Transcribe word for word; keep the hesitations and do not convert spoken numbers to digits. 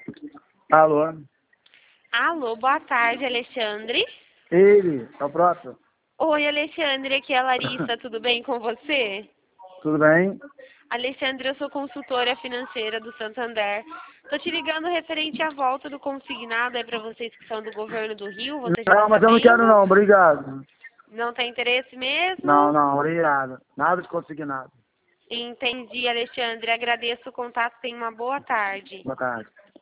Alô? Alô, boa tarde, Alexandre. Ele, é o próximo. Oi, Alexandre, aqui é a Larissa, tudo bem com você? Tudo bem? Alexandre, eu sou consultora financeira do Santander. Tô te ligando referente à volta do consignado aí para vocês que são do governo do Rio, você já Não, tá mas eu não quero sabendo? não, obrigado. Não tem interesse Não, mesmo? não, obrigado. Nada de conseguir nada. Entendi, Alexandre. Agradeço o contato. Tenha uma boa tarde. Boa tarde.